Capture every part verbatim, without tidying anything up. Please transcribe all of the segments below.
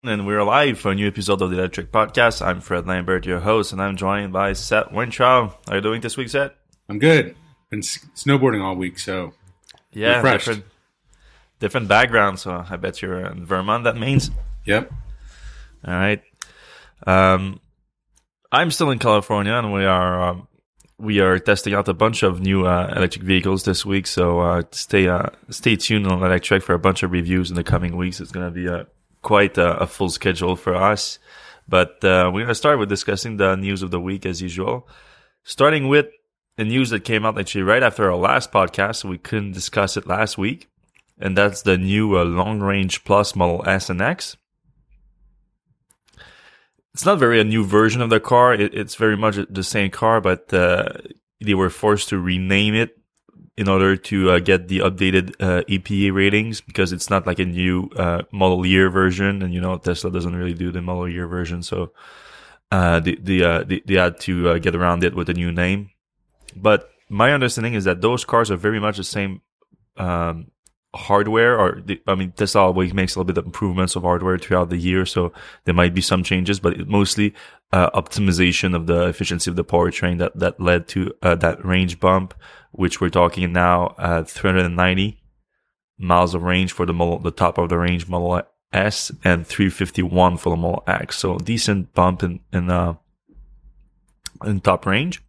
And we're live for a new episode of the Electric Podcast. I'm Fred Lambert, your host, and I'm joined by Seth Wintrow. How are you doing this week, Seth? I'm good. Been snowboarding all week, so yeah, refreshed. different different background. So I bet you're in Vermont. That means. Yep. All right. Um, I'm still in California, and we are um, we are testing out a bunch of new uh, electric vehicles this week. So uh, stay uh, stay tuned on Electric for a bunch of reviews in the coming weeks. It's going to be a quite a, a full schedule for us. But uh, we're going to start with discussing the news of the week as usual. Starting with the news that came out actually right after our last podcast, so we couldn't discuss it last week. And that's the new uh, Long Range Plus Model S and X. It's not very a new version of the car. It, it's very much the same car, but uh, they were forced to rename it in order to uh, get the updated uh, E P A ratings, because it's not like a new uh, model year version, and you know Tesla doesn't really do the model year version, so uh, they they, uh, they they had to uh, get around it with a new name. But my understanding is that those cars are very much the same um, hardware, or the, I mean Tesla always makes a little bit of improvements of hardware throughout the year, so there might be some changes, but it mostly uh, optimization of the efficiency of the powertrain that that led to uh, that range bump, which we're talking now at three hundred ninety miles of range for the model, the top of the range Model S, and three fifty-one for the Model X. So decent bump in in uh, in top range.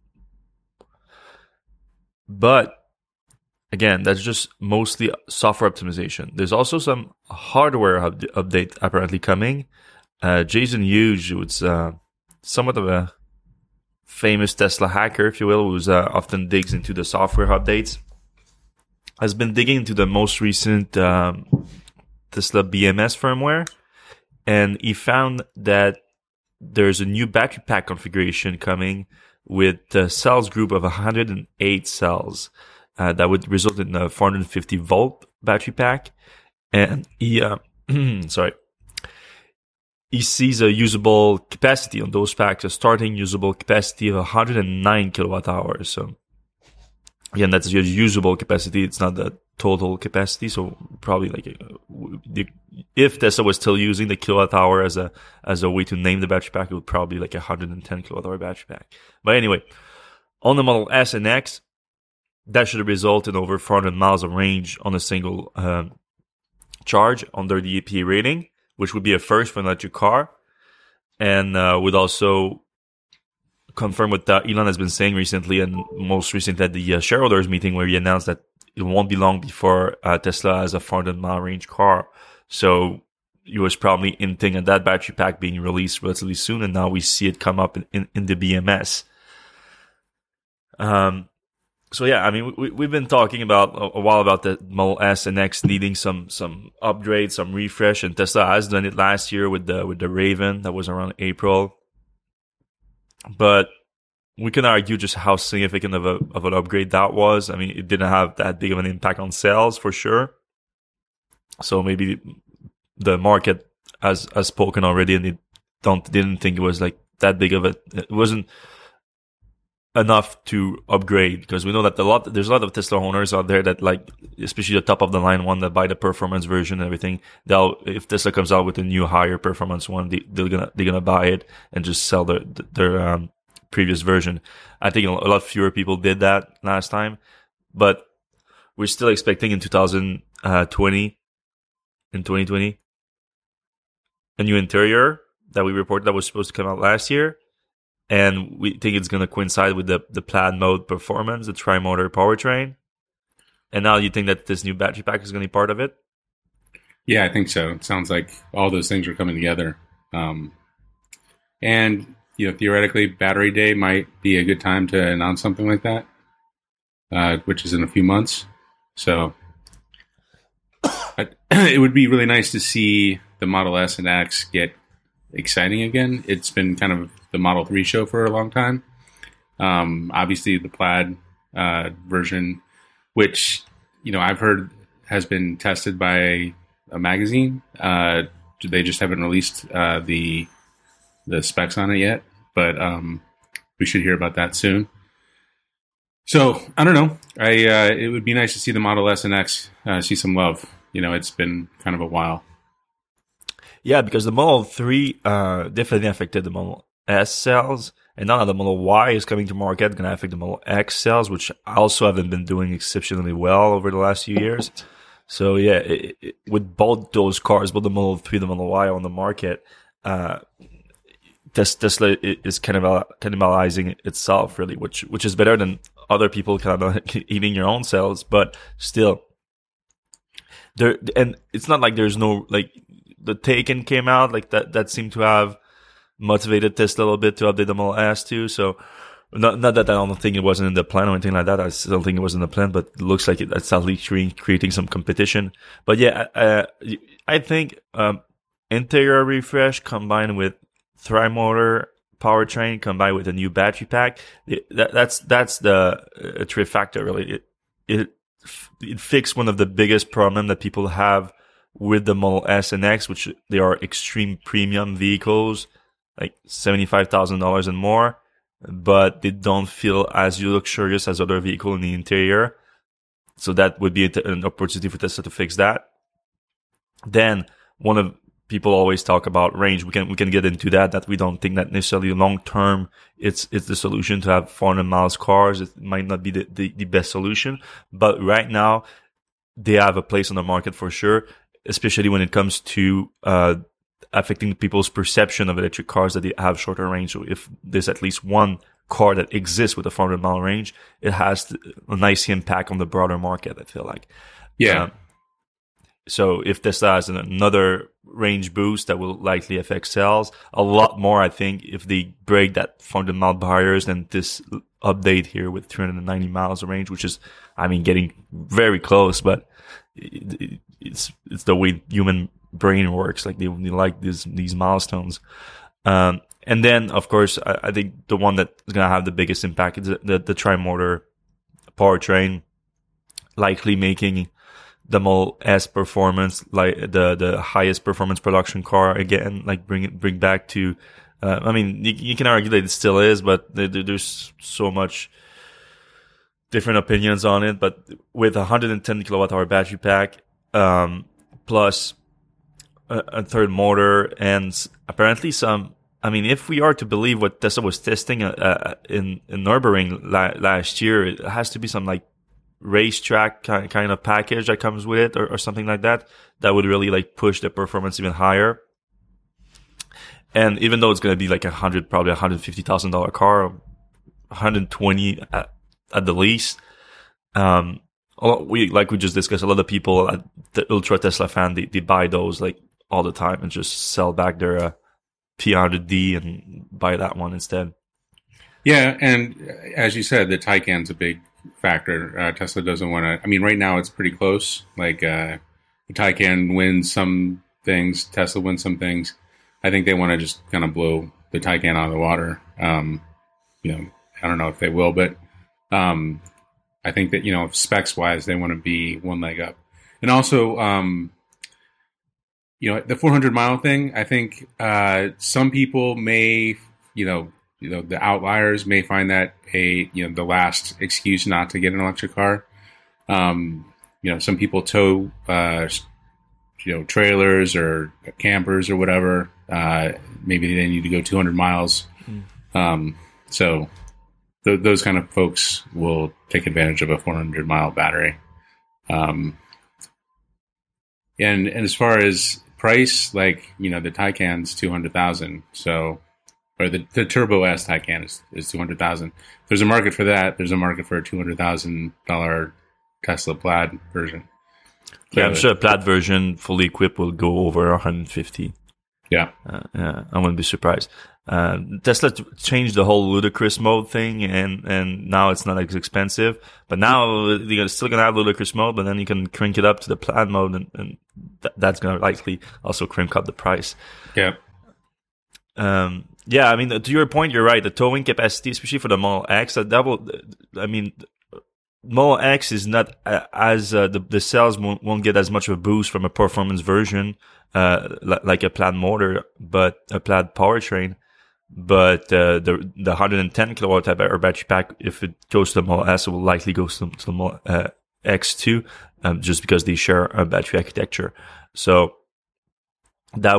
But again, that's just mostly software optimization. There's also some hardware up- update apparently coming. Uh, Jason Hughes, who's uh, somewhat of a famous Tesla hacker, if you will, who uh, often digs into the software updates, has been digging into the most recent um, Tesla B M S firmware, and he found that there's a new battery pack configuration coming with a cells group of one hundred eight cells. Uh, that would result in a four hundred fifty volt battery pack, and he, uh, sorry, he sees a usable capacity on those packs, a starting usable capacity of one hundred nine kilowatt hours. So again, that's your usable capacity. It's not the total capacity. So probably like uh, if Tesla was still using the kilowatt hour as a as a way to name the battery pack, it would probably be like a one hundred ten kilowatt hour battery pack. But anyway, on the Model S and X, that should result in over four hundred miles of range on a single um, charge under the E P A rating, which would be a first for an electric car, and uh, would also confirm what uh, Elon has been saying recently, and most recently at the uh, shareholders meeting, where he announced that it won't be long before uh, Tesla has a four hundred mile range car. So he was probably hinting at that battery pack being released relatively soon, and now we see it come up in, in, in the B M S. Um. So yeah, I mean, we, we've been talking about a, a while about the Model S and X needing some some upgrade, some refresh, and Tesla has done it last year with the with the Raven. That was around April. But we can argue just how significant of a of an upgrade that was. I mean, it didn't have that big of an impact on sales for sure. So maybe the market has has spoken already, and they don't didn't think it was like that big of a. It wasn't enough to upgrade, because we know that a lot there's a lot of Tesla owners out there that, like, especially the top of the line one, that buy the performance version and everything. They'll, if Tesla comes out with a new higher performance one, they, they're gonna they're gonna buy it and just sell their their um, previous version. I think a lot fewer people did that last time, but we're still expecting in two thousand twenty, in twenty twenty, a new interior that we reported that was supposed to come out last year. And we think it's going to coincide with the, the plaid mode performance, the tri-motor powertrain. And now you think that this new battery pack is going to be part of it? Yeah, I think so. It sounds like all those things are coming together. Um, and, you know, theoretically, Battery Day might be a good time to announce something like that, uh, which is in a few months. So it would be really nice to see the Model S and X get exciting again. It's been kind of the Model three show for a long time. Um, obviously, the plaid uh, version, which, you know, I've heard has been tested by a magazine. Uh, they just haven't released uh, the the specs on it yet, but um, we should hear about that soon. So I don't know. I uh, it would be nice to see the Model S and X uh, see some love. You know, it's been kind of a while. Yeah, because the Model three uh, definitely affected the Model S sales, and now that the Model Y is coming to market, going to affect the Model X sales, which also haven't been doing exceptionally well over the last few years. So yeah, it, it, with both those cars, both the Model three and the Model Y on the market, uh, Tesla is kind of cannibalizing itself, really, which which is better than other people kind of eating your own sales, but still, there. And it's not like there's no like the Taycan came out like that that seemed to have motivated Tesla a little bit to update the Model S too. So not not that I don't think it wasn't in the plan or anything like that. I still think it was in the plan, but it looks like it, it's at least creating some competition. But yeah, uh, I think um, interior refresh combined with Tri-motor powertrain combined with a new battery pack, that, that's that's the uh, trifecta really. It it it fixed one of the biggest problems that people have with the Model S and X, which they are extreme premium vehicles, like seventy-five thousand dollars and more, but they don't feel as luxurious as other vehicles in the interior. So that would be an opportunity for Tesla to fix that. Then one of people always talk about range. We can we can get into that. That we don't think that necessarily long term it's it's the solution to have four hundred miles cars. It might not be the, the, the best solution, but right now they have a place on the market for sure. Especially when it comes to uh, affecting people's perception of electric cars that they have shorter range. So if there's at least one car that exists with a four hundred mile range, it has a nice impact on the broader market. I feel like, yeah. Um, So if Tesla has another range boost, that will likely affect sales a lot more, I think, if they break that four hundred mile barriers than this update here with three hundred ninety miles of range, which is, I mean, getting very close, but it, it's it's the way human brain works. Like they, they like these these milestones. Um, and then, of course, I, I think the one that is going to have the biggest impact is the, the, the tri-motor powertrain, likely making the Model S performance, like the, the highest performance production car again, like bring it, bring back to, uh, I mean, you, you can argue that it still is, but there, there's so much different opinions on it. But with a one hundred ten kilowatt hour battery pack, um, plus a, a third motor and apparently some, I mean, if we are to believe what Tesla was testing, uh, in, in Nürburgring la- last year, it has to be some like racetrack kind of package that comes with it or, or something like that, that would really like push the performance even higher. And even though it's going to be like a hundred, probably a hundred fifty thousand dollar car, one hundred twenty at, at the least, um, we like we just discussed, a lot of people at the Ultra Tesla fan, they, they buy those like all the time and just sell back their uh, P one hundred D and buy that one instead. Yeah, and as you said, the Taycan's a big factor. Uh, Tesla doesn't want to. I mean, right now it's pretty close. Like uh, the Taycan wins some things, Tesla wins some things. I think they want to just kind of blow the Taycan out of the water. Um, you know, I don't know if they will, but um, I think that, you know, specs wise, they want to be one leg up. And also, um, you know, the four hundred mile thing. I think uh, some people may, you know. You know, the outliers may find that a, you know, the last excuse not to get an electric car. Um, you know, some people tow, uh, you know, trailers or campers or whatever. Uh, maybe they need to go two hundred miles. Mm. Um, so th- those kind of folks will take advantage of a four hundred mile battery. Um, and, and as far as price, like, you know, the Taycan's two hundred thousand. So, or the, the Turbo S Taycan is, is two hundred thousand. There's a market for that. There's a market for a two hundred thousand dollars Tesla Plaid version. Yeah, I'm sure a Plaid version fully equipped will go over one hundred fifty. Yeah. Uh, yeah, I wouldn't be surprised. Uh, Tesla t- changed the whole ludicrous mode thing, and, and now it's not as expensive. But now you're still going to have ludicrous mode, but then you can crank it up to the Plaid mode, and, and th- that's going to likely also crank up the price. Yeah. Um, yeah, I mean, to your point, you're right. The towing capacity, especially for the Model X, that double, I mean, Model X is not uh, as, uh, the, the cells won't, won't get as much of a boost from a performance version, uh, li- like a Plaid motor, but a Plaid powertrain. But, uh, the, the one hundred ten kilowatt hour battery pack, if it goes to the Model S, it will likely go to, to the Model uh, X too, um, just because they share a battery architecture. So that would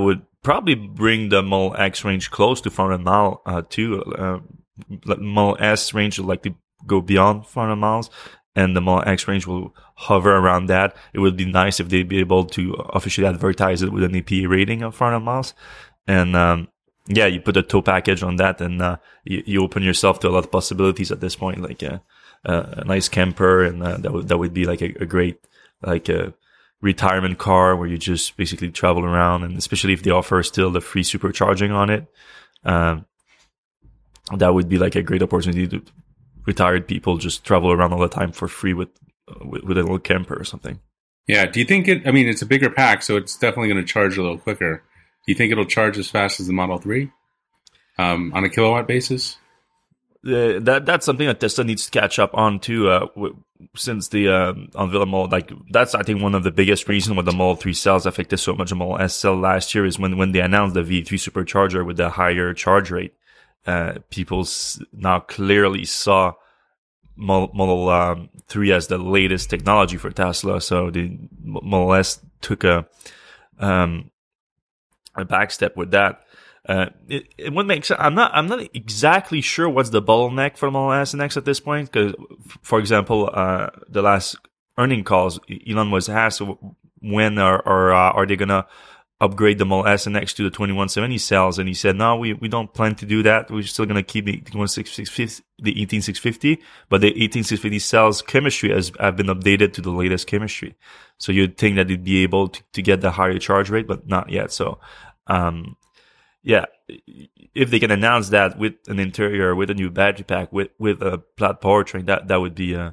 probably bring the Model X range close to four hundred mile uh, too. Uh, Model S range will likely go beyond four hundred miles, and the Model X range will hover around that. It would be nice if they'd be able to officially advertise it with an E P A rating of four hundred miles. And um, yeah, you put a tow package on that, and uh, you, you open yourself to a lot of possibilities at this point, like a, a nice camper, and uh, that would that would be like a, a great like a retirement car where you just basically travel around, and especially if they offer still the free supercharging on it, um, that would be like a great opportunity to retired people just travel around all the time for free with uh, with, with a little camper or something. Yeah. Do you think it? I mean, it's a bigger pack, so it's definitely going to charge a little quicker. Do you think it'll charge as fast as the Model three um, on a kilowatt basis? Uh, that that's something that Tesla needs to catch up on too. Uh, w- since the uh, unveil Model, like that's I think one of the biggest reasons why the Model three cells affected so much the Model S cell last year is when when they announced the V three supercharger with the higher charge rate. Uh, people s- now clearly saw Model, Model um, three as the latest technology for Tesla. So the Model S took a um, a back step with that. Uh, it, it would make sense. I'm not, I'm not exactly sure what's the bottleneck for Model S and X at this point. Cause, for example, uh, the last earning calls, Elon was asked when are, are, uh, are they gonna upgrade the Model S and X to the twenty-one seventy cells? And he said, no, we, we don't plan to do that. We're still gonna keep the the eighteen six fifty, but the eighteen six fifty cells chemistry has, have been updated to the latest chemistry. So you'd think that they'd be able to, to get the higher charge rate, but not yet. So, um, yeah, if they can announce that with an interior, with a new battery pack, with with a flat powertrain, that that would be uh,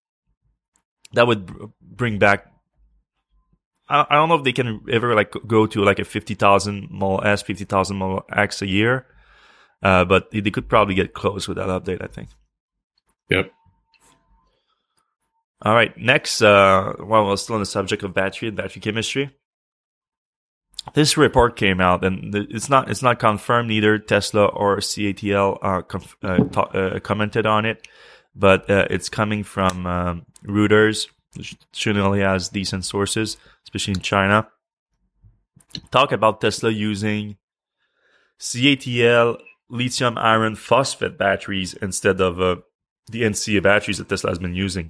that would bring back. I, I don't know if they can ever like go to like a fifty thousand Model S, fifty thousand Model X a year, uh, but they could probably get close with that update, I think. Yep. All right, next, uh, while we're still on the subject of battery and battery chemistry. This report came out, and it's not it's not confirmed. Neither Tesla or C A T L uh, conf- uh, ta- uh, commented on it, but uh, it's coming from um, Reuters, which generally has decent sources, especially in China. Talk about Tesla using C A T L lithium iron phosphate batteries instead of uh, the N C A batteries that Tesla has been using.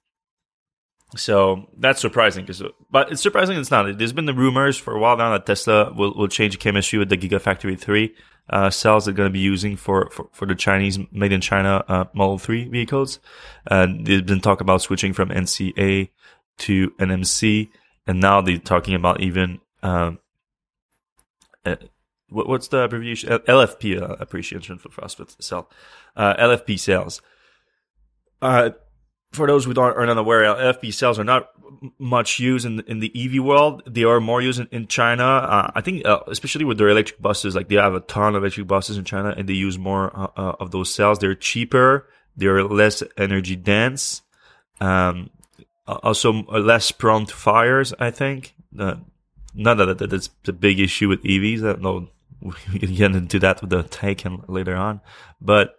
So that's surprising, cause, but it's surprising it's not. There's been the rumors for a while now that Tesla will, will change chemistry with the Gigafactory three uh, cells they're going to be using for, for, for the Chinese made in China uh, Model three vehicles. And there's been talk about switching from N C A to N M C, and now they're talking about even um, uh, what, what's the abbreviation? L F P, uh, abbreviation for phosphate cell, uh, L F P cells. Uh, For those who don't, are not aware, L F P cells are not much used in in the E V world. They are more used in, in China. Uh, I think, uh, especially with their electric buses, like they have a ton of electric buses in China, and they use more uh, uh, of those cells. They're cheaper. They're less energy dense. Um, also less prone to fires. I think. Uh, not that, that that's the big issue with E Vs. I know we can get into that with the Taycan later on, but.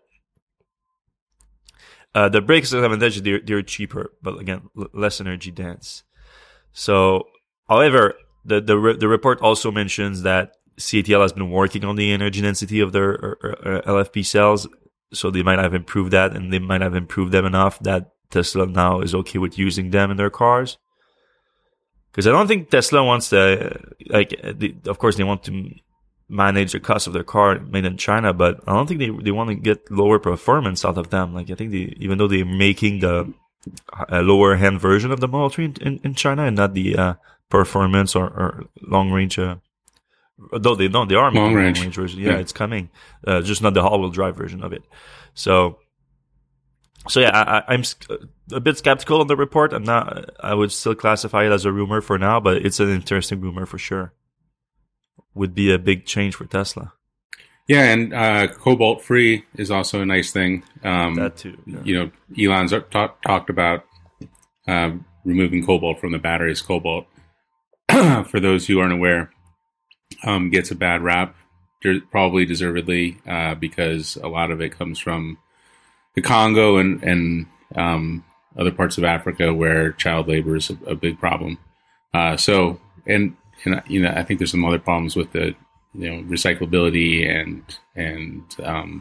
Uh, the brakes advantage, they're, they're cheaper, but again, l- less energy dense. So, however, the, the, re- the report also mentions that C A T L has been working on the energy density of their uh, uh, L F P cells. So they might have improved that, and they might have improved them enough that Tesla now is okay with using them in their cars. Because I don't think Tesla wants to, like, they, of course they want to manage the cost of their car made in China, but I don't think they they want to get lower performance out of them. Like I think they, even though they're making the uh, lower end version of the Model three in, in, in China and not the uh, performance or, or long range. Uh, though they don't, they are making long range, long range version. Yeah, yeah, it's coming. Uh, just not the all wheel drive version of it. So, so yeah, I, I'm a bit skeptical of the report. I'm not. I would still classify it as a rumor for now, but it's an interesting rumor for sure. Would be a big change for Tesla. Yeah, and uh, cobalt free is also a nice thing. Um, that too. Yeah. You know, Elon's talk, talked about um, removing cobalt from the batteries. Cobalt, for those who aren't aware, um, gets a bad rap, probably deservedly, uh, because a lot of it comes from the Congo and and um, other parts of Africa where child labor is a, a big problem. Uh, so and And, you know, I think there's some other problems with the you know, recyclability and and um,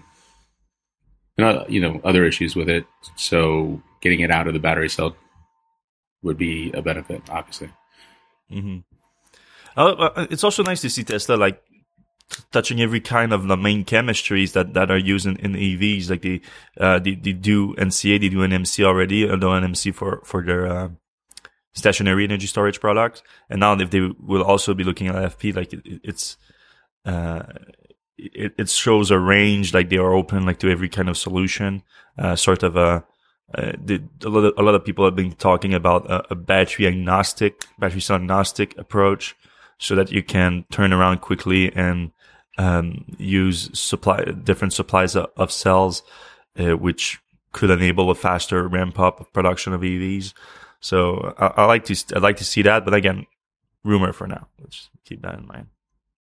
you know, other issues with it. So getting it out of the battery cell would be a benefit, obviously. Mm-hmm. Uh, it's also nice to see Tesla like touching every kind of the main chemistries that, that are used in, in E Vs. Like they, uh, they, they do N C A, they do N M C already, although N M C for, for their, uh, stationary energy storage products. And now if they will also be looking at L F P, like it, it's, uh, it, it shows a range, like they are open, like to every kind of solution, uh, sort of a, uh, the, a lot of, a lot of people have been talking about a, a battery agnostic, battery cell agnostic approach so that you can turn around quickly and, um, use supply, different supplies of, of cells, uh, which could enable a faster ramp up of production of E Vs. So I, I like to, I'd like to see that, but again, rumor for now. Let's keep that in mind.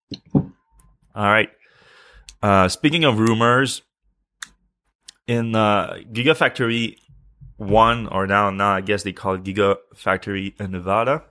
All right. Uh, speaking of rumors, in uh, Gigafactory One, or now, now I guess they call it Gigafactory in Nevada,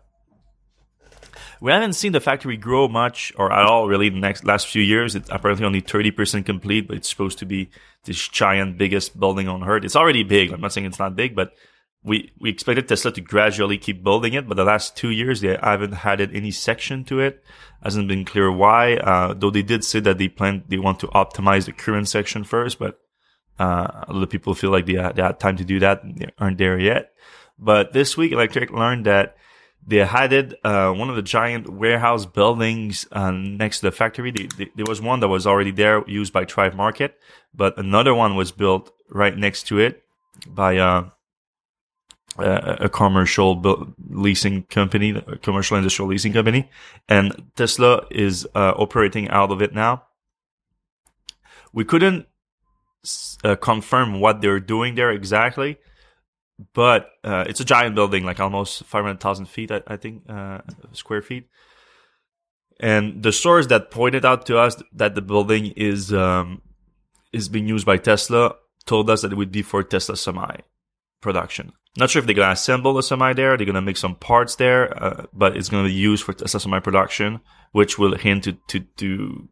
we haven't seen the factory grow much or at all really the next last few years. It's apparently only thirty percent complete, but it's supposed to be this giant, biggest building on Earth. It's already big. I'm not saying it's not big, but we, we expected Tesla to gradually keep building it. But the last two years, they haven't added any section to it. Hasn't been clear why, uh, though they did say that they plan, they want to optimize the current section first, but, uh, a lot of people feel like they had, they had time to do that and they aren't there yet. But this week, Electrek learned that they added, uh, one of the giant warehouse buildings, uh, next to the factory. They, they, there was one that was already there used by Thrive Market, but another one was built right next to it by, uh, a commercial bu- leasing company, a commercial industrial leasing company, and Tesla is uh, operating out of it now. We couldn't uh, confirm what they're doing there exactly, but uh, it's a giant building, like almost five hundred thousand feet, I, I think, uh, square feet. And the source that pointed out to us that the building is um, is being used by Tesla told us that it would be for Tesla Semi production. Not sure if they're going to assemble the Semi there. They're going to make some parts there, uh, but it's going to be used for Tesla Semi production, which will hint to, to, to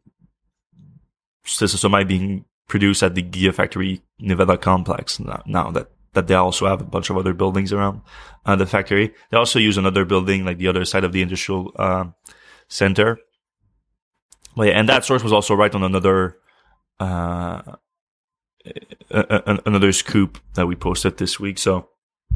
Tesla Semi being produced at the Gigafactory Nevada complex now, now that, that they also have a bunch of other buildings around uh, the factory. They also use another building, like the other side of the industrial uh, center. Well, yeah, and that source was also right on another uh, another scoop that we posted this week. So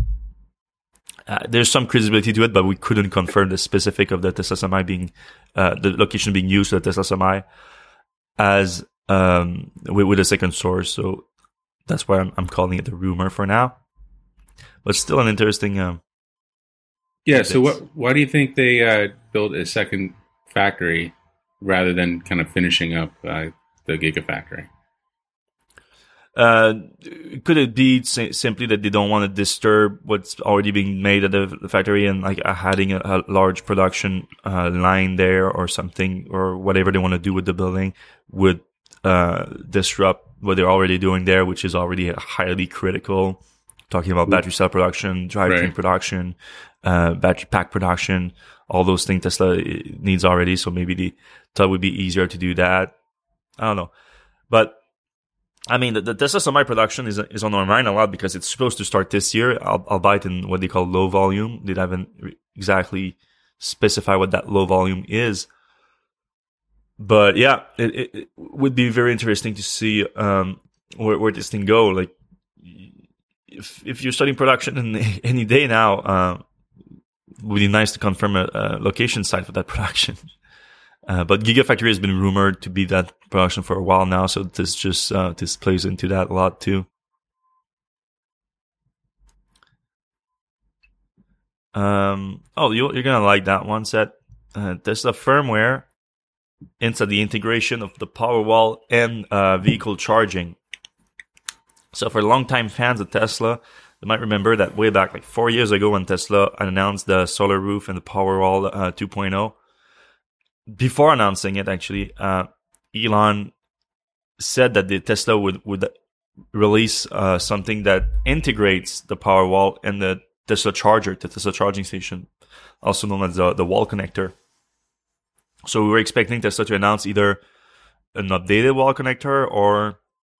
Uh, there's some credibility to it, but we couldn't confirm the specific of the Tesla Semi being, uh, the location being used for the Tesla Semi as, um, with, with a second source. So that's why I'm, I'm calling it a rumor for now, but still an interesting, um, yeah. So what, why do you think they, uh, built a second factory rather than kind of finishing up, uh, the Gigafactory? Uh, could it be si- simply that they don't want to disturb what's already being made at the, the factory and like uh, adding a, a large production uh, line there or something, or whatever they want to do with the building would uh, disrupt what they're already doing there, which is already highly critical. Talking about battery cell production, drivetrain right. production, uh, battery pack production, all those things Tesla needs already. So maybe they thought it would be easier to do that. I don't know, but. I mean, the, the Tesla Semi production is is on our mind a lot because it's supposed to start this year. I'll, I'll buy it in what they call low volume. They haven't exactly specified what that low volume is. But yeah, it, it, it would be very interesting to see um, where, where this thing go. Like, if if you're starting production in any day now, uh, it would be nice to confirm a, a location site for that production. Uh, but Gigafactory has been rumored to be that production for a while now, so this just uh, this plays into that a lot too. Um, oh, you, you're gonna like that one, Seth. Uh, Tesla firmware into the integration of the Powerwall and uh, vehicle charging. So for longtime fans of Tesla, they might remember that way back like four years ago when Tesla announced the Solar Roof and the Powerwall uh, two point oh. Before announcing it, actually, uh, Elon said that the Tesla would, would release uh, something that integrates the Powerwall and the Tesla charger, the Tesla charging station, also known as the, the wall connector. So we were expecting Tesla to announce either an updated wall connector or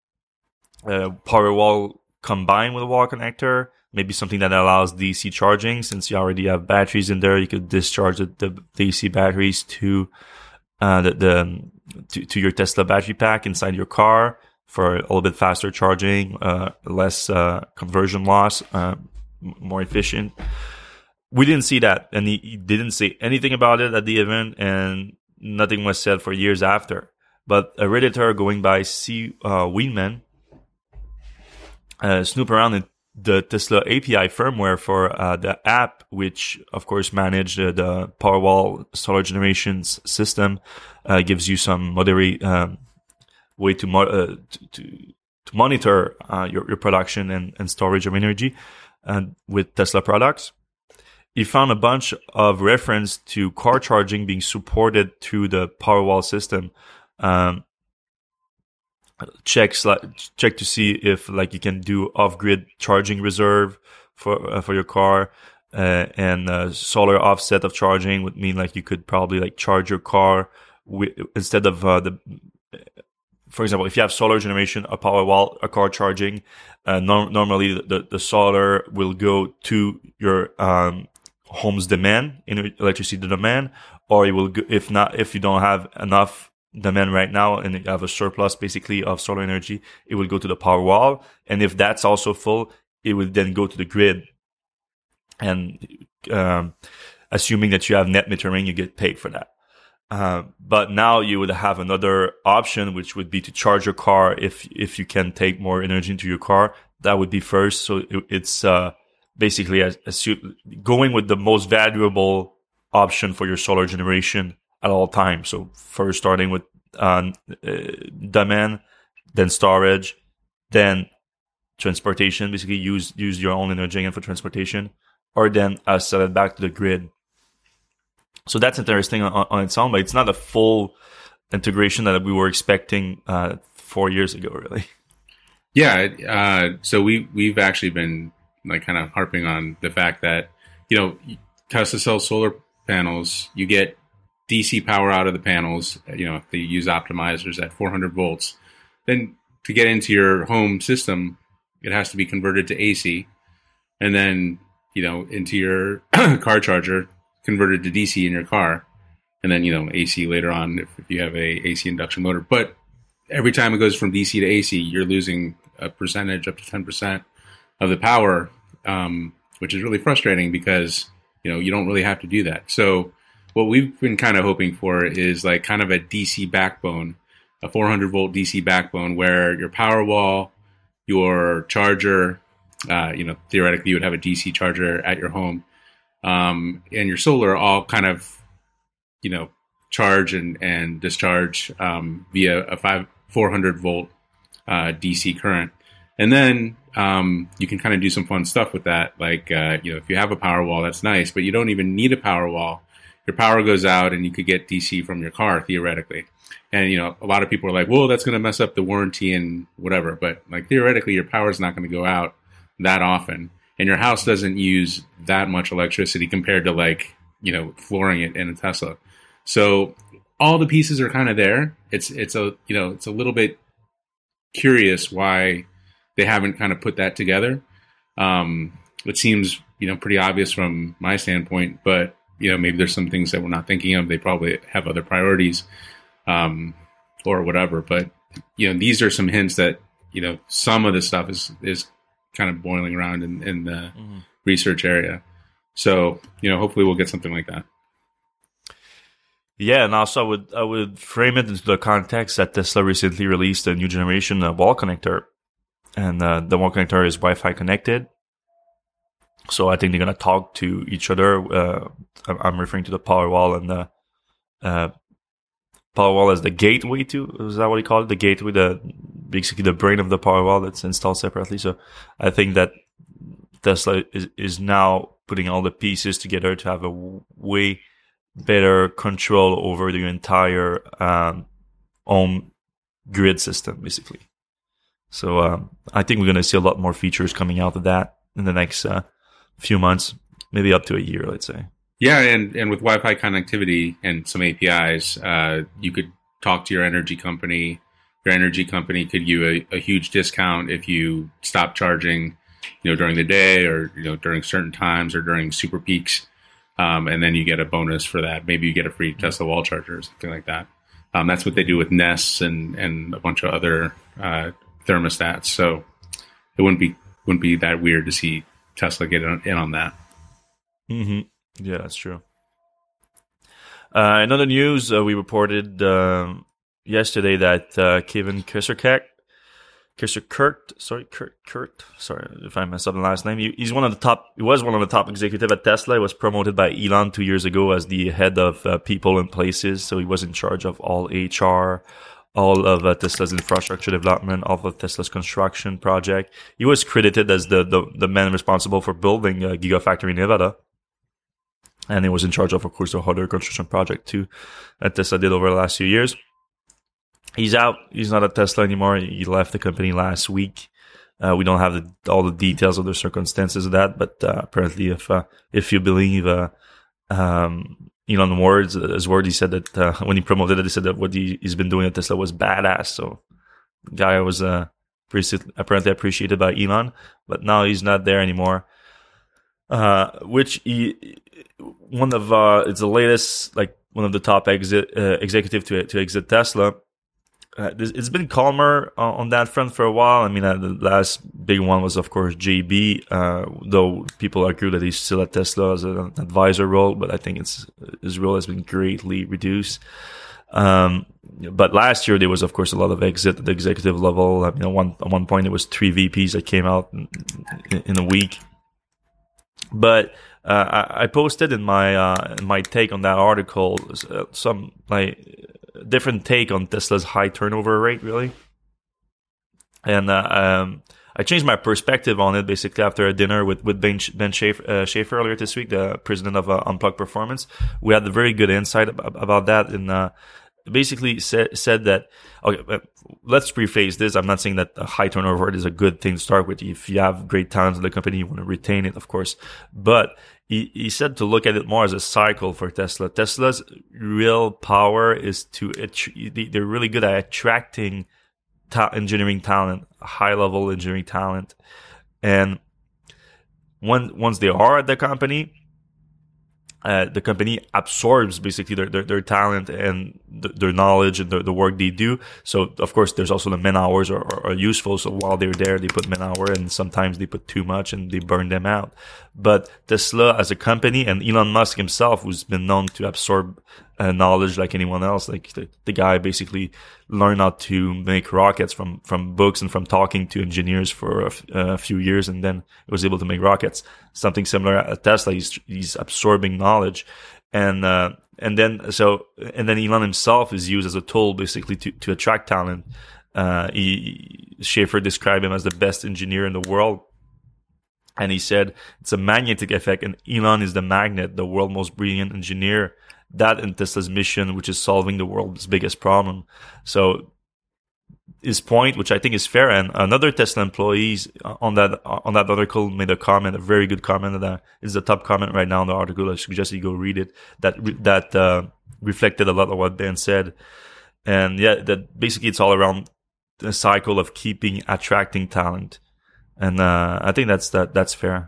a Powerwall combined with a wall connector. Maybe something that allows D C charging. Since you already have batteries in there, you could discharge the, the D C batteries to uh, the, the to, to your Tesla battery pack inside your car for a little bit faster charging, uh, less uh, conversion loss, uh, more efficient. We didn't see that, and he, he didn't say anything about it at the event, and nothing was said for years after. But a Redditor going by C. Uh, Weinman uh, snoop around in the Tesla A P I firmware for uh, the app, which of course managed uh, the Powerwall solar generation system, uh, gives you some moderate um, way to, mo- uh, to, to to monitor uh, your your production and, and storage of energy uh, with Tesla products. He found a bunch of reference to car charging being supported through the Powerwall system. Um, checks like check to see if like you can do off-grid charging reserve for uh, for your car, uh, and uh, solar offset of charging would mean like you could probably like charge your car with, instead of uh, the. For example, if you have solar generation, a Powerwall, a car charging, uh, no- normally the the solar will go to your um, home's demand, in electricity demand, or it will go, if not if you don't have enough demand right now and you have a surplus basically of solar energy, it will go to the Powerwall, and if that's also full, it will then go to the grid. And um, assuming that you have net metering, you get paid for that. Uh, but now you would have another option, which would be to charge your car if if you can take more energy into your car. That would be first. So it, it's uh, basically a, a, going with the most valuable option for your solar generation at all times. So first starting with uh, demand, then storage, then transportation. Basically use use your own energy again for transportation, or then uh, sell it back to the grid. So that's interesting on, on its own, but it's not a full integration that we were expecting uh, four years ago, really. Yeah. Uh, so we we've actually been like kind of harping on the fact that, you know, Tesla sells solar panels. You get D C power out of the panels, you know, if they use optimizers at four hundred volts, then to get into your home system, it has to be converted to A C, and then, you know, into your car charger, converted to D C in your car, and then, you know, A C later on if, if you have a AC induction motor. But every time it goes from D C to A C, you're losing a percentage up to ten percent of the power, um, which is really frustrating because, you know, you don't really have to do that. So what we've been kind of hoping for is like kind of a D C backbone, a four hundred volt D C backbone where your Powerwall, your charger, uh, you know, theoretically you would have a D C charger at your home, um, and your solar all kind of, you know, charge and, and discharge um, via a five, four hundred volt uh, D C current. And then um, you can kind of do some fun stuff with that. Like, uh, you know, if you have a Powerwall, that's nice, but you don't even need a Powerwall. Your power goes out and you could get D C from your car theoretically. And, you know, a lot of people are like, well, that's going to mess up the warranty and whatever. But like theoretically, your power is not going to go out that often. And your house doesn't use that much electricity compared to like, you know, flooring it in a Tesla. So all the pieces are kind of there. It's, it's a, you know, it's a little bit curious why they haven't kind of put that together. Um, it seems, you know, pretty obvious from my standpoint, but you know, maybe there's some things that we're not thinking of. They probably have other priorities, um, or whatever. But, you know, these are some hints that, you know, some of the stuff is, is kind of boiling around in, in the mm-hmm. research area. So, you know, hopefully we'll get something like that. Yeah, and also I would, I would frame it into the context that Tesla recently released a new generation uh, wall connector. And uh, the wall connector is Wi-Fi connected. So I think they're going to talk to each other. Uh, I'm referring to the Powerwall and the uh, Powerwall as the gateway to, is that what you call it? The gateway, the basically the brain of the Powerwall that's installed separately. So I think that Tesla is, is now putting all the pieces together to have a w- way better control over the entire um, home grid system, basically. So um, I think we're going to see a lot more features coming out of that in the next uh, few months, maybe up to a year, let's say. Yeah, and, and with Wi-Fi connectivity and some A P Is, uh, you could talk to your energy company. Your energy company could give you a, a huge discount if you stop charging, you know, during the day or, you know, during certain times or during super peaks. Um, and then you get a bonus for that. Maybe you get a free Tesla wall charger or something like that. Um, that's what they do with Nest and, and a bunch of other uh, thermostats. So it wouldn't be wouldn't be that weird to see Tesla get in on that. Mm-hmm. Yeah, that's true. Uh, in other news, uh, we reported um, yesterday that uh, Kevin Kisserkek, Kisserkert, sorry, Kurt, Kurt, sorry if I messed up the last name. He, he's one of the top. He was one of the top executive at Tesla. He was promoted by Elon two years ago as the head of uh, people and places. So he was in charge of all H R, all of uh, Tesla's infrastructure development, all of Tesla's construction project. He was credited as the the, the man responsible for building a Gigafactory in Nevada. And he was in charge of, of course, the other construction project too that Tesla did over the last few years. He's out. He's not at Tesla anymore. He left the company last week. Uh, we don't have the, all the details of the circumstances of that, but uh, apparently, if uh, if you believe uh, um, Elon words, his word, he said that uh, when he promoted it, he said that what he, he's been doing at Tesla was badass. So, the guy was uh, apparently appreciated by Elon, but now he's not there anymore. Uh, which he, one of uh, it's the latest, like one of the top exit uh, executive to to exit Tesla. Uh, it's been calmer uh, on that front for a while. I mean, uh, the last big one was, of course, J B. Uh, though people argue that he's still at Tesla as an advisor role, but I think it's his role has been greatly reduced. Um, but last year there was, of course, a lot of exit at the executive level. I mean, at one at one point there was three V Ps that came out in, in a week. But uh, I, I posted in my uh, in my take on that article uh, some like different take on Tesla's high turnover rate, really, and uh, um, I changed my perspective on it basically after a dinner with with Ben Ben Schaefer, uh, Schaefer earlier this week, the president of uh, Unplugged Performance. We had a very good insight about, about that, and uh, basically said said that. Okay, let's rephrase this. I'm not saying that a high turnover rate is a good thing to start with. If you have great talent in the company, you want to retain it, of course. But he, he said to look at it more as a cycle for Tesla. Tesla's real power is to, they're really good at attracting ta- engineering talent, high level engineering talent. And when, once they are at the company, Uh, the company absorbs basically their, their, their talent and th- their knowledge and the, the work they do. So, of course, there's also the man hours are, are, are useful. So while they're there, they put man hour, and sometimes they put too much and they burn them out. But Tesla as a company, and Elon Musk himself, who's been known to absorb uh, knowledge like anyone else, like the, the guy basically learned how to make rockets from, from books and from talking to engineers for a, f- a few years, and then was able to make rockets. Something similar at Tesla. He's, he's absorbing knowledge. And, uh, and then, so, and then Elon himself is used as a tool basically to, to attract talent. Uh, he, Schaefer described him as the best engineer in the world. And he said it's a magnetic effect, and Elon is the magnet, the world's most brilliant engineer. That in Tesla's mission, which is solving the world's biggest problem. So his point, which I think is fair, and another Tesla employees on that on that article made a comment, a very good comment. That is the top comment right now in the article. I suggest you go read it. That that uh, reflected a lot of what Ben said, and yeah, that basically it's all around the cycle of keeping attracting talent, and uh, I think that's that that's fair.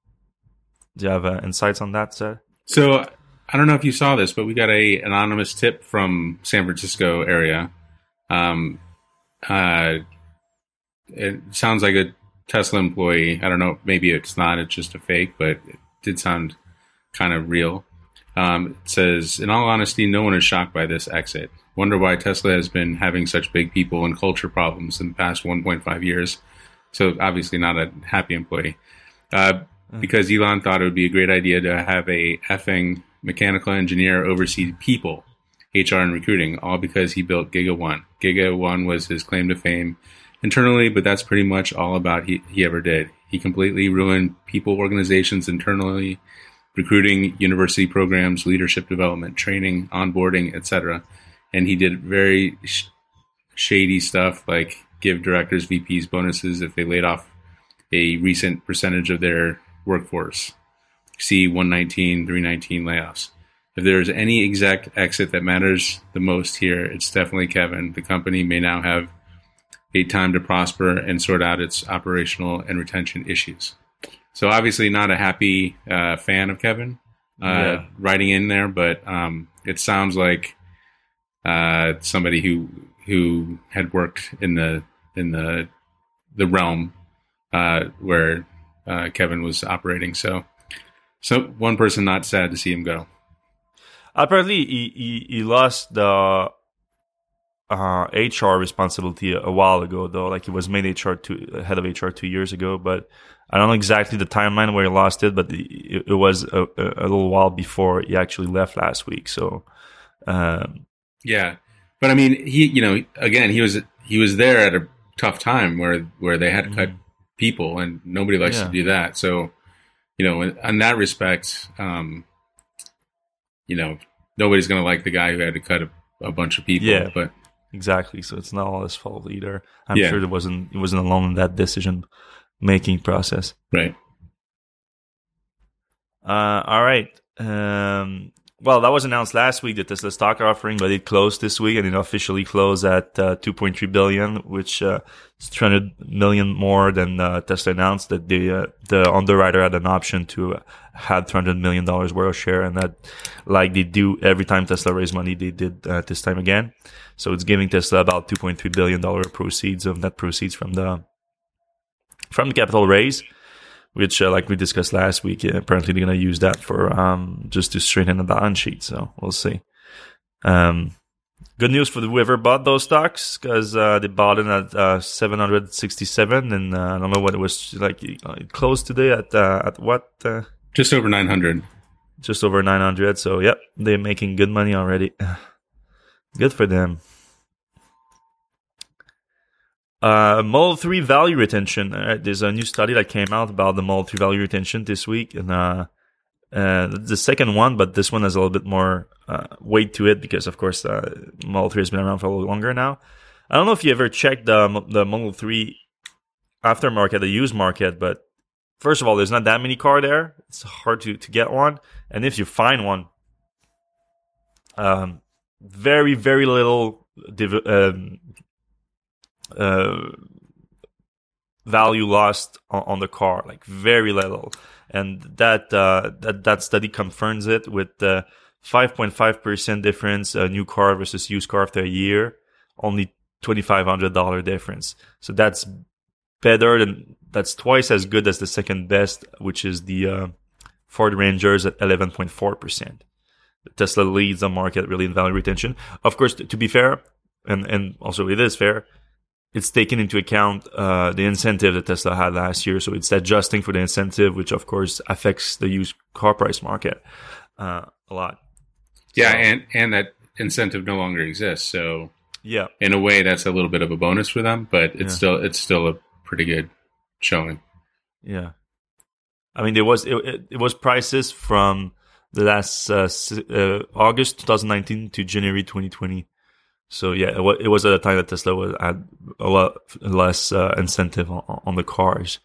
Do you have uh, insights on that, Seth? So I don't know if you saw this, but we got a anonymous tip from San Francisco area. Um, uh, it sounds like a Tesla employee. I don't know. Maybe it's not. It's just a fake, but it did sound kind of real. Um, it says, in all honesty, no one is shocked by this exit. Wonder why Tesla has been having such big people and culture problems in the past one point five years. So obviously not a happy employee. Uh, because Elon thought it would be a great idea to have a effing mechanical engineer oversee people, H R and recruiting, all because he built Giga One. Giga One was his claim to fame internally, but that's pretty much all about he, he ever did. He completely ruined people organizations internally, recruiting, university programs, leadership development, training, onboarding, et cetera. And he did very sh- shady stuff like give directors, V Ps bonuses if they laid off a recent percentage of their workforce. C one nineteen, three nineteen layoffs. If there is any exec exit that matters the most here, it's definitely Kevin. The company may now have a time to prosper and sort out its operational and retention issues. So obviously not a happy uh, fan of Kevin uh, yeah. writing in there, but um, it sounds like uh, somebody who who had worked in the in the the realm uh, where uh, Kevin was operating. So, so one person not sad to see him go. Apparently, he he, he lost the uh, H R responsibility a while ago, though. Like he was made H R two, head of H R two years ago, but I don't know exactly the timeline where he lost it, but it, it was a, a little while before he actually left last week. So, um, yeah, but I mean, he, you know, again, he was he was there at a tough time where where they had to cut mm-hmm. people, and nobody likes yeah. to do that. So, you know, in, in that respect, um, you know, nobody's going to like the guy who had to cut a, a bunch of people. Yeah, but exactly. So it's not all his fault either. I'm yeah. sure it wasn't it wasn't alone in that decision making process. Right. Uh, all right. Um, well, that was announced last week, the Tesla stock offering, but it closed this week, and it officially closed at uh, two point three billion dollars, which uh, is three hundred million dollars more than uh, Tesla announced that the uh, the underwriter had an option to uh, have three hundred million dollars worth of share, and that, like they do every time Tesla raise money, they did uh, this time again. So it's giving Tesla about two point three billion dollars proceeds of net proceeds from the from the capital raise, which, uh, like we discussed last week, uh, apparently they're going to use that for um, just to straighten the balance sheet. So we'll see. Um, good news for whoever bought those stocks, because uh, they bought it at uh, seven hundred sixty-seven, and uh, I don't know what it was like. It closed today at uh, at what? Uh, just over nine hundred. Just over nine hundred. So yep, they're making good money already. Good for them. Uh, Model three value retention. Uh, there's a new study that came out about the Model three value retention this week, and uh, uh, the second one, but this one has a little bit more uh, weight to it because, of course, uh, Model three has been around for a little longer now. I don't know if you ever checked the the Model three aftermarket, the used market, but first of all, there's not that many cars there. It's hard to, to get one, and if you find one, um, very very little div- um, uh, value lost on, on the car, like very little, and that uh, that that study confirms it with the five point five percent difference, uh, new car versus used car after a year, only twenty-five hundred dollars difference. So that's better than, that's twice as good as the second best, which is the uh, Ford Rangers at eleven point four percent. Tesla leads the market really in value retention. Of course, to, to be fair, and, and also it is fair, it's taken into account uh, the incentive that Tesla had last year. So it's adjusting for the incentive, which of course affects the used car price market uh, a lot. Yeah, so, and, and that incentive no longer exists. So yeah, in a way, that's a little bit of a bonus for them, but it's yeah. still it's still a pretty good showing. Yeah, I mean, there was it, it, it was prices from the last uh, uh, August twenty nineteen to January twenty twenty. So yeah, it was, it was at a time that Tesla was, had a lot less uh, incentive on, on the cars.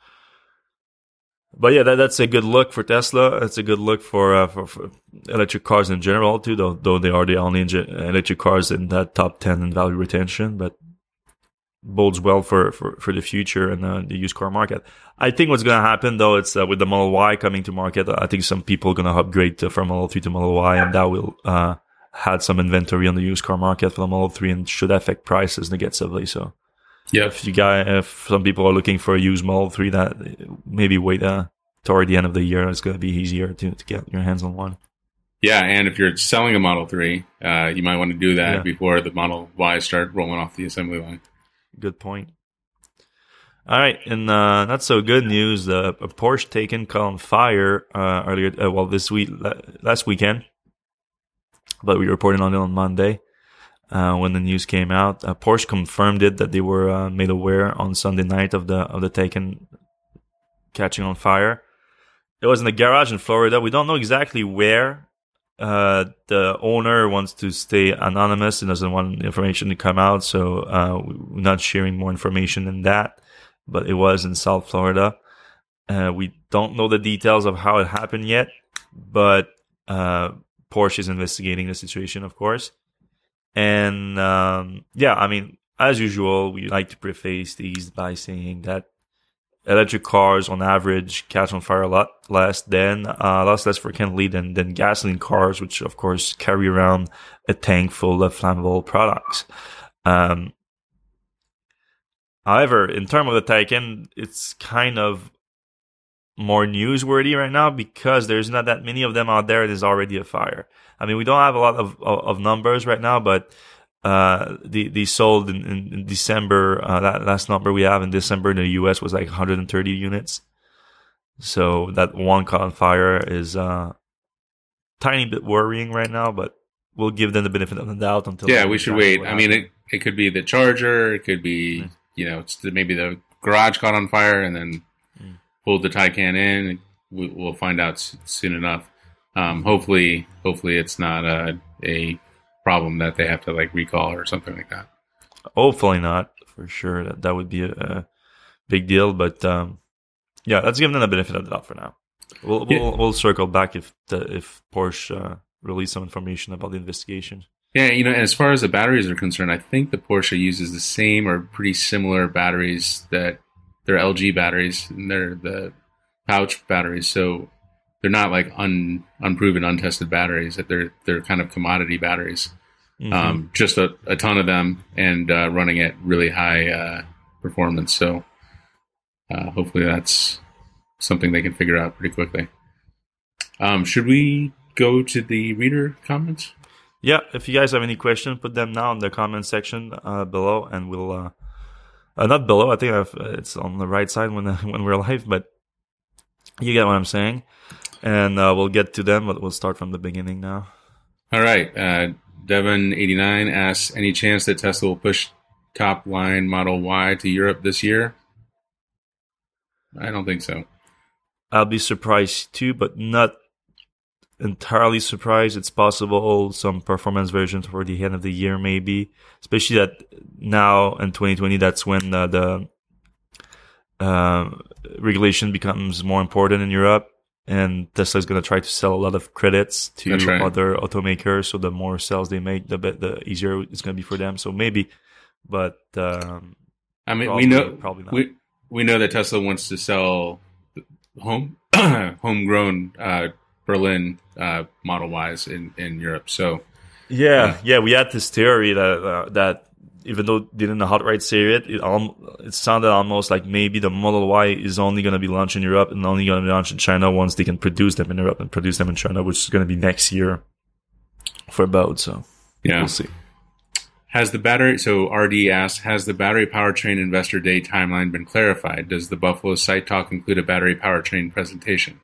But yeah, that, that's a good look for Tesla. It's a good look for, uh, for for electric cars in general too, though though they are the only electric cars in that top ten in value retention. But bodes well for, for, for the future and uh, the used car market. I think what's going to happen though, it's uh, with the Model Y coming to market. I think some people are going to upgrade to, from Model three to Model Y, and that will uh, had some inventory on the used car market for the Model three and should affect prices negatively. So, yeah, if you guys, if some people are looking for a used Model three, that maybe wait uh, toward the end of the year, it's going to be easier to, to get your hands on one. Yeah, and if you're selling a Model three, uh, you might want to do that yeah. before the Model Y start rolling off the assembly line. Good point. All right, and uh, not so good news: uh, a Porsche Taycan caught on fire uh, earlier. Uh, well, this week, last weekend. But we reported on it on Monday uh, when the news came out. Uh, Porsche confirmed it that they were uh, made aware on Sunday night of the of the Taycan catching on fire. It was in a garage in Florida. We don't know exactly where. Uh, the owner wants to stay anonymous and doesn't want information to come out, so uh, we're not sharing more information than that. But it was in South Florida. Uh, we don't know the details of how it happened yet. but uh, Porsche is investigating the situation, of course. And um, yeah, I mean, as usual, we like to preface these by saying that electric cars, on average, catch on fire a lot less than, uh, a lot less frequently than, than gasoline cars, which of course carry around a tank full of flammable products. Um, however, in terms of the Taycan, it's kind of more newsworthy right now because there's not that many of them out there. There's already a fire. I mean, we don't have a lot of, of, of numbers right now, but Uh, they, they sold in, in, in December. Uh, that last number we have in December in the U S was like one hundred thirty units. So that one caught on fire is uh, tiny bit worrying right now, but we'll give them the benefit of the doubt until. Yeah, we should wait. I mean, it, it could be the charger. It could be, mm. you know, it's the, maybe the garage caught on fire and then mm. pulled the Taycan in. We, we'll find out soon enough. Um, hopefully, hopefully it's not a, a problem that they have to like recall or something like that. Hopefully not, for sure. That that would be a, a big deal. But um, yeah, let's give them the benefit of the doubt for now. We'll yeah. we'll, we'll circle back if the, if Porsche uh, release some information about the investigation. Yeah, you know, as far as the batteries are concerned, I think the Porsche uses the same or pretty similar batteries that they're L G batteries, and they're the pouch batteries. So they're not like un, unproven, untested batteries. That they're they're kind of commodity batteries. Mm-hmm. Um, just a, a ton of them, and uh, running at really high uh, performance. So uh, hopefully that's something they can figure out pretty quickly. Um, should we go to the reader comments? Yeah, if you guys have any questions, put them now in the comment section uh, below, and we'll uh, uh, not below. I think I've, it's on the right side when when we're live, but you get what I'm saying. And uh, we'll get to them, but we'll start from the beginning now. All right. Uh, Devon eighty-nine asks, any chance that Tesla will push top line Model Y to Europe this year? I don't think so. I'll be surprised too, but not entirely surprised. It's possible some performance versions for the end of the year, maybe. Especially that now in twenty twenty, that's when uh, the uh, regulation becomes more important in Europe. And Tesla is going to try to sell a lot of credits to right. other automakers. So the more sales they make, the bit, the easier it's going to be for them. So maybe, but um, I mean, probably, we know probably not. We we know that Tesla wants to sell home homegrown uh, Berlin uh, Model Ys in, in Europe. So yeah, uh, yeah, we had this theory that uh, that. Even though they didn't outright say it, it, it sounded almost like maybe the Model Y is only going to be launched in Europe and only going to be launched in China once they can produce them in Europe and produce them in China, which is going to be next year for about. So yeah, we'll see. Has the battery? So R D asks, has the battery powertrain investor day timeline been clarified? Does the Buffalo site talk include a battery powertrain presentation?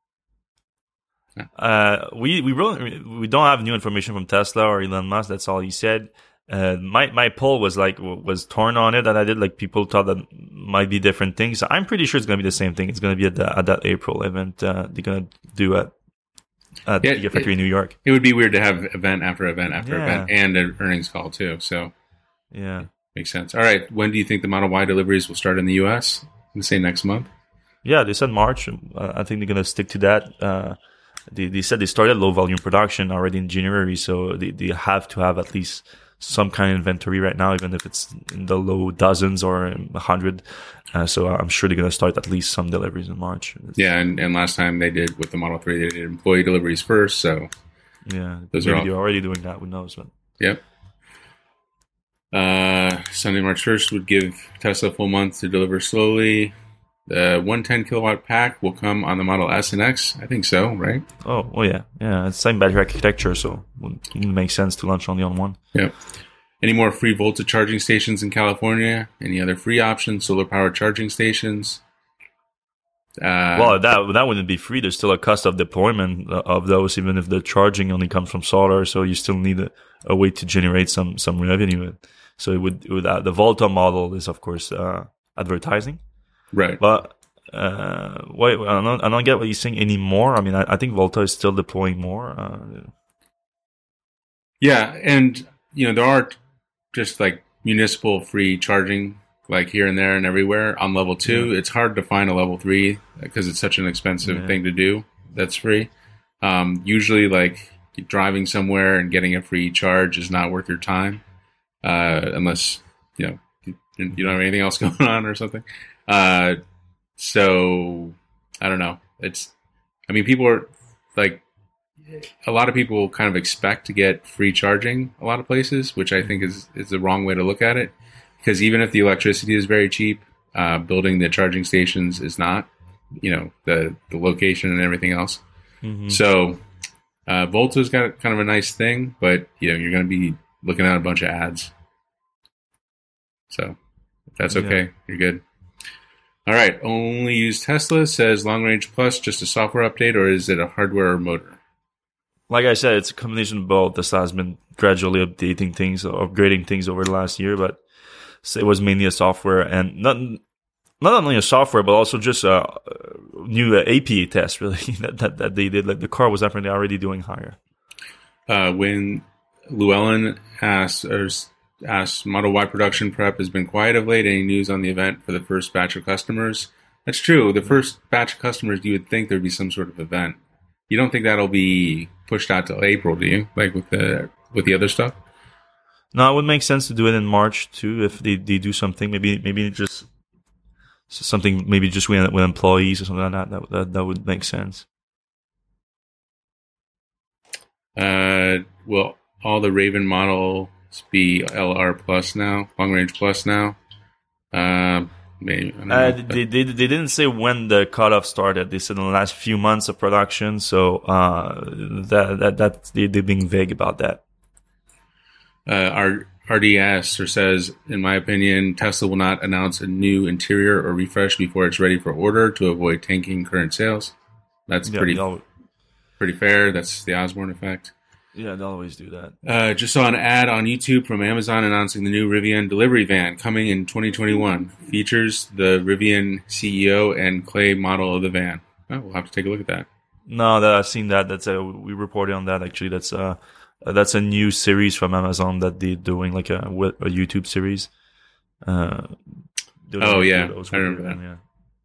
Uh, we we really we don't have new information from Tesla or Elon Musk. That's all he said. Uh, my, my poll was like, was torn on it that I did. Like people thought that might be different things. I'm pretty sure it's going to be the same thing. It's going to be at, the, at that April event, uh, they're going to do at, at yeah, the Gigafactory in New York. It would be weird to have event after event after yeah. event and an earnings call too. So yeah, makes sense. All right. When do you think the Model Y deliveries will start in the U S? They say next month. Yeah. They said March. Uh, I think they're going to stick to that. Uh, they, they said they started low volume production already in January. So they, they have to have at least some kind of inventory right now, even if it's in the low dozens or a hundred. Uh, so I'm sure they're going to start at least some deliveries in March. It's, yeah, and, and last time they did with the Model three, they did employee deliveries first. So yeah, those maybe are all, they're already doing that. Who knows? But yep. Uh, Sunday, March first would give Tesla a full month to deliver slowly. The one hundred ten kilowatt pack will come on the Model S and X. I think so, right? Oh, oh yeah. Yeah, it's the same battery architecture, so it would make sense to launch only on one. Yeah. Any more free Volta charging stations in California? Any other free options? Solar powered charging stations? Uh, well, that that wouldn't be free. There's still a cost of deployment of those, even if the charging only comes from solar. So you still need a, a way to generate some some revenue. So it would, it would uh, the Volta model is of course uh, advertising. Right. But uh, wait, I don't, I don't get what you're saying anymore. I mean, I, I think Volta is still deploying more. Uh, yeah, and, you know, there are just, like, municipal free charging, like, here and there and everywhere on level two. Yeah. It's hard to find a level three because it's such an expensive yeah. thing to do that's free. Um, usually, like driving somewhere and getting a free charge is not worth your time, uh, unless you know you, you don't have anything else going on or something. Uh, so I don't know. It's, I mean, people are like, a lot of people kind of expect to get free charging a lot of places, which I think is is the wrong way to look at it. Because even if the electricity is very cheap, uh, building the charging stations is not. You know, the the location and everything else. Mm-hmm. So, uh, Volta's got kind of a nice thing, but you know, you're going to be looking at a bunch of ads. So, if that's okay, yeah. You're good. All right. Only use Tesla says Long Range Plus just a software update, or is it a hardware or motor? Like I said, it's a combination of both. Tesla has been gradually updating things, upgrading things over the last year, but it was mainly a software and not. Not only a software, but also just a new A P A test, really, that, that that they did. Like the car was apparently already doing higher. Uh, when Llewellyn asked, or asked, Model Y production prep has been quiet of late. Any news on the event for the first batch of customers? That's true. The first batch of customers, you would think there'd be some sort of event. You don't think that'll be pushed out till April, do you? Like with the with the other stuff? No, it would make sense to do it in March too if they, they do something. Maybe maybe just. So something maybe just with, with employees or something like that, that, that, that would make sense. Uh, will all the Raven models be L R Plus now, Long Range Plus now? Uh, maybe. I don't know, uh, they, they they didn't say when the cutoff started. They said in the last few months of production. So uh, that that that they, they're being vague about that. Uh, our R D S or says, in my opinion, Tesla will not announce a new interior or refresh before it's ready for order to avoid tanking current sales. That's yeah, pretty pretty fair. That's the Osborne effect. Yeah, they always do that. Uh, just saw an ad on YouTube from Amazon announcing the new Rivian delivery van coming in twenty twenty-one. Features the Rivian C E O and Clay model of the van. Oh, we'll have to take a look at that. No, that I've seen that. That's a, we reported on that actually. That's uh Uh, that's a new series from Amazon that they're doing, like a, a YouTube series. Uh, oh, yeah. I remember that. Yeah.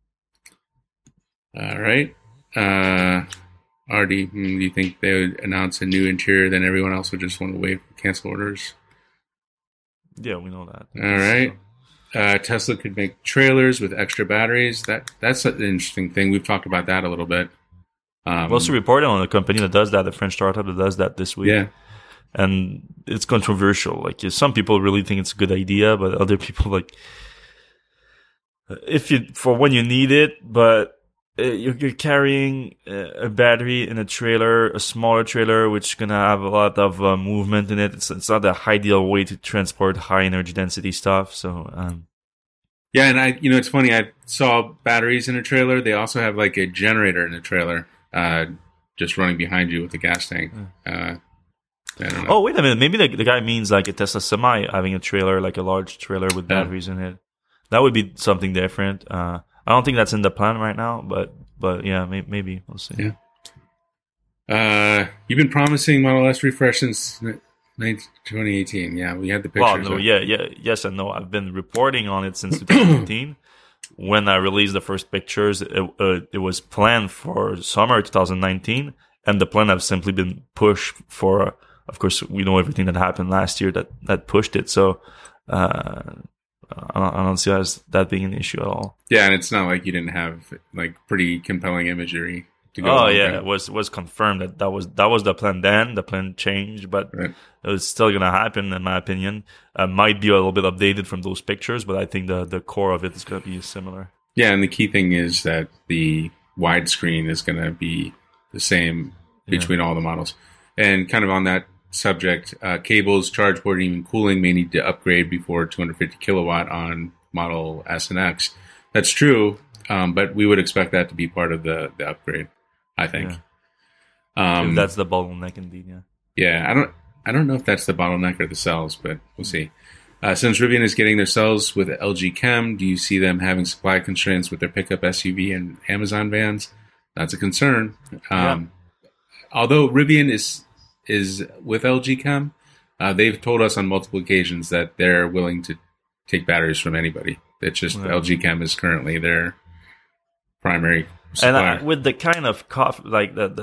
All right. Uh, R D, do you think they would announce a new interior, then everyone else would just want to wait for cancel orders? Yeah, we know that. All right. Uh, Tesla could make trailers with extra batteries. That That's an interesting thing. We've talked about that a little bit. Um, we also reported on a company that does that, a French startup that does that this week. Yeah. And it's controversial. Like, some people really think it's a good idea, but other people, like, if you, for when you need it, but you're, you're carrying a battery in a trailer, a smaller trailer, which is going to have a lot of uh, movement in it. It's, it's not the ideal way to transport high energy density stuff. So, um, yeah. And I, you know, it's funny. I saw batteries in a trailer. They also have like a generator in a trailer, uh, just running behind you with a gas tank. Uh, I don't know. Oh, wait a minute. Maybe the, the guy means like a Tesla Semi having a trailer, like a large trailer with batteries yeah. in it. That would be something different. Uh, I don't think that's in the plan right now, but but yeah, may, maybe we'll see. Yeah. Uh, you've been promising Model S refresh since twenty eighteen. Yeah, we had the pictures. Well, no, yeah, yeah, yes and no. I've been reporting on it since twenty eighteen. When I released the first pictures, it, uh, it was planned for summer twenty nineteen, and the plan has simply been pushed for. Uh, Of course, we know everything that happened last year that, that pushed it. So uh, I, don't, I don't see that being an issue at all. Yeah, and it's not like you didn't have like pretty compelling imagery to go. Oh yeah, it was was confirmed that that was that was the plan then. The plan changed, but right. It was still going to happen, in my opinion. Uh, might be a little bit updated from those pictures, but I think the the core of it is going to be similar. Yeah, and the key thing is that the widescreen is going to be the same between yeah. all the models. And kind of on that subject, uh, cables, charge port, and even cooling may need to upgrade before two hundred fifty kilowatt on Model S and X. That's true, um, but we would expect that to be part of the, the upgrade, I think. Yeah. Um, that's the bottleneck indeed, yeah. Yeah, I don't I don't know if that's the bottleneck or the cells, but we'll see. Uh, since Rivian is getting their cells with L G Chem, do you see them having supply constraints with their pickup S U V and Amazon vans? That's a concern. Um, yeah. Although Rivian is is with L G Chem, uh, they've told us on multiple occasions that they're willing to take batteries from anybody. It's just yeah. L G Chem is currently their primary supplier. And uh, with the kind of cof- like the, the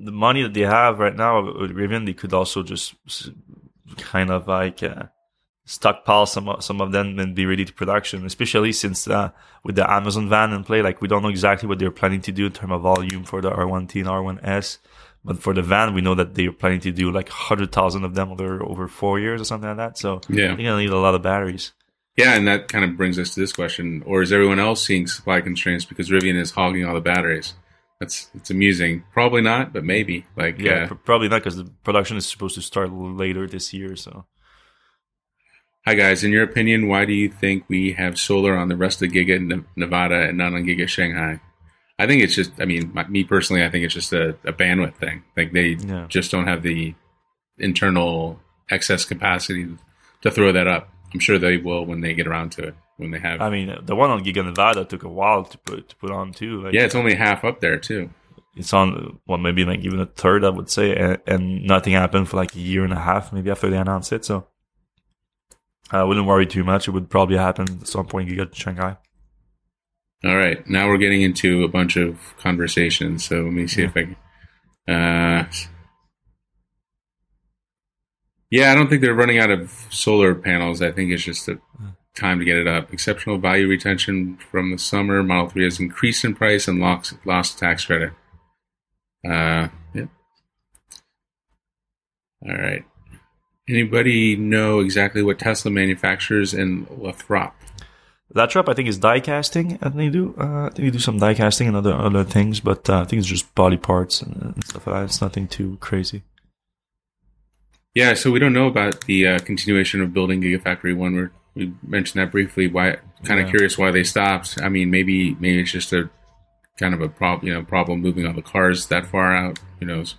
the money that they have right now with Rivian, they could also just kind of like uh, stockpile some some of them and be ready to production. Especially since uh, with the Amazon van in play, like we don't know exactly what they're planning to do in terms of volume for the R one T and R one S. But for the van, we know that they're planning to do like one hundred thousand of them over, over four years or something like that. So yeah. they're going to need a lot of batteries. Yeah, and that kind of brings us to this question. Or is everyone else seeing supply constraints because Rivian is hogging all the batteries? That's it's amusing. Probably not, but maybe. Like Yeah, uh, pr- probably not because the production is supposed to start later this year. So, Hi guys, in your opinion, why do you think we have solar on the rest of Giga Ne- Nevada and not on Giga Shanghai? I think it's just, I mean, my, me personally, I think it's just a, a bandwidth thing. Like they yeah. just don't have the internal excess capacity to throw that up. I'm sure they will when they get around to it. When they have, I mean, the one on Giga Nevada took a while to put to put on too. Like, yeah, it's only half up there too. It's on, well, maybe like even a third, I would say, and, and nothing happened for like a year and a half, maybe after they announced it. So I wouldn't worry too much. It would probably happen at some point. Giga Shanghai. All right, now we're getting into a bunch of conversations. So let me see yeah. if I can. Uh, yeah, I don't think they're running out of solar panels. I think it's just a time to get it up. Exceptional value retention from the summer. Model three has increased in price and lost, lost tax credit. Uh, yeah. All right. Anybody know exactly what Tesla manufactures in Lathrop? Lathrop, I think, is die casting. I think they do. Uh, I think they do some die casting and other other things, but uh, I think it's just body parts and, and stuff like that. It's nothing too crazy. Yeah, so we don't know about the uh, continuation of building Gigafactory One. We're, we mentioned that briefly. Why? Kind of Yeah. curious why they stopped. I mean, maybe maybe it's just a kind of a problem, you know, problem moving all the cars that far out. Who knows?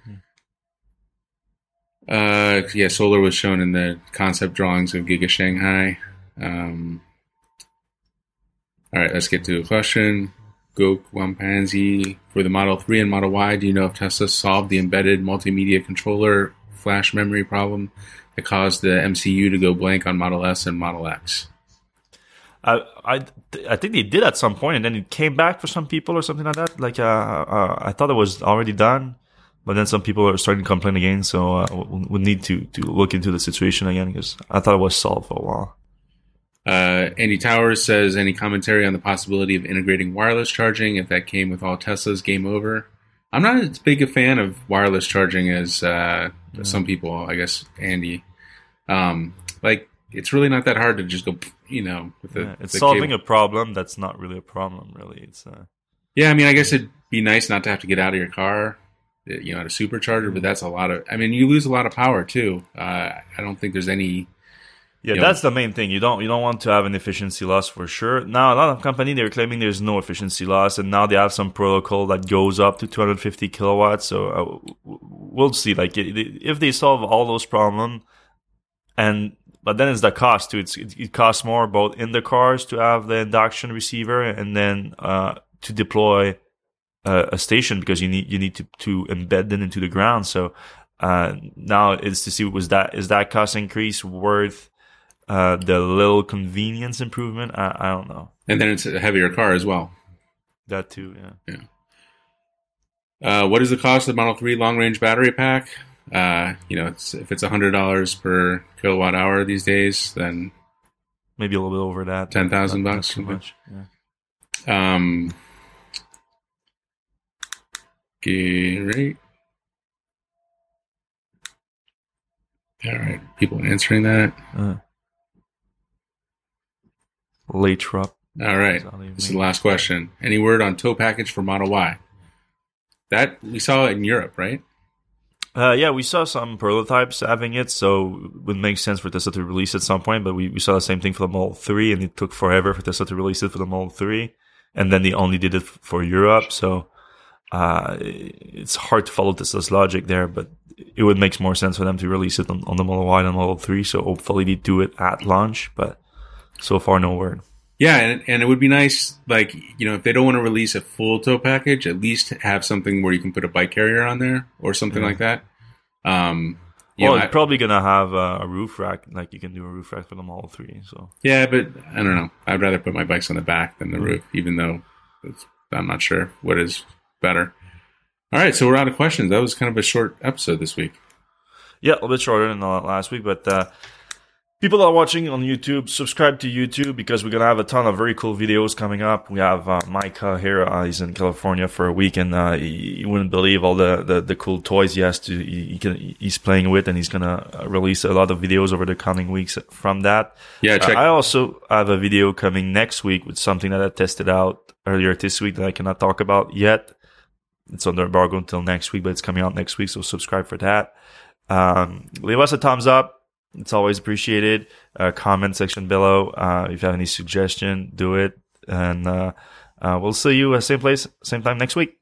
Mm-hmm. Uh, yeah, solar was shown in the concept drawings of Giga Shanghai. Um, all right, let's get to a question. Go Wampanzi. For the Model three and Model Y, do you know if Tesla solved the embedded multimedia controller flash memory problem that caused the M C U to go blank on Model S and Model X? I, I, I think they did at some point, and then it came back for some people or something like that. Like, uh, uh, I thought it was already done, but then some people are starting to complain again. So uh, we'll, we'll need to, to look into the situation again because I thought it was solved for a while. Uh, Andy Towers says, any commentary on the possibility of integrating wireless charging? If that came with all Teslas, game over. I'm not as big a fan of wireless charging as uh, Yeah. some people, I guess, Andy. Um, like, it's really not that hard to just go, you know, with the. Yeah, it's the solving cable. a problem that's not really a problem, really. It's uh, Yeah, I mean, I guess it'd be nice not to have to get out of your car, you know, at a supercharger, but that's a lot of. I mean, you lose a lot of power too. Uh, I don't think there's any. Yeah, You that's know. the main thing. You don't you don't want to have an efficiency loss for sure. Now, a lot of companies, they're claiming there's no efficiency loss, and now they have some protocol that goes up to two hundred fifty kilowatts. So uh, we'll see. Like if they solve all those problems, and but then it's the cost too. It's it, it costs more both in the cars to have the induction receiver and then uh, to deploy a, a station because you need you need to to embed them into the ground. So uh, now it's to see was that is that cost increase worth Uh, the little convenience improvement? I, I don't know. And then it's a heavier car as well. That too, yeah. Yeah. Uh, what is the cost of the Model three long range battery pack? Uh, you know, it's, if it's one hundred dollars per kilowatt hour these days, then Maybe a little bit over that. ten thousand Not- not bucks. too much. Yeah. Um, great. All right, people answering that. Uh, late drop. All right, this is the last question. Any word on tow package for Model Y? That we saw in Europe, right? Uh, yeah, we saw some prototypes having it, so it would make sense for Tesla to release at some point, but we, we saw the same thing for the Model three, and it took forever for Tesla to release it for the Model three, and then they only did it for Europe, so uh, it's hard to follow Tesla's logic there, but it would make more sense for them to release it on, on the Model Y and Model three, so hopefully they do it at launch, but so far no word. Yeah, and, and it would be nice, like, you know, if they don't want to release a full tow package, at least have something where you can put a bike carrier on there or something Yeah. like that. Um, you Well, know, it's I- probably gonna have a, a roof rack, like you can do a roof rack for the Model three. So yeah, but I don't know. I'd rather put my bikes on the back than the roof, even though it's, I'm not sure what is better. All right, so we're out of questions. That was kind of a short episode this week. Yeah, a little bit shorter than last week, but uh, people that are watching on YouTube, subscribe to YouTube because we're going to have a ton of very cool videos coming up. We have uh, Micah here. Uh, he's in California for a week, and uh, you wouldn't believe all the, the, the cool toys he has to, he, he can, he's playing with, and he's going to release a lot of videos over the coming weeks from that. Yeah, check. Uh, I also have a video coming next week with something that I tested out earlier this week that I cannot talk about yet. It's under embargo until next week, but it's coming out next week, so subscribe for that. Um, leave us a thumbs up. It's always appreciated. Uh, comment section below. Uh, if you have any suggestion, do it. And, uh, uh, we'll see you uh, same place, same time next week.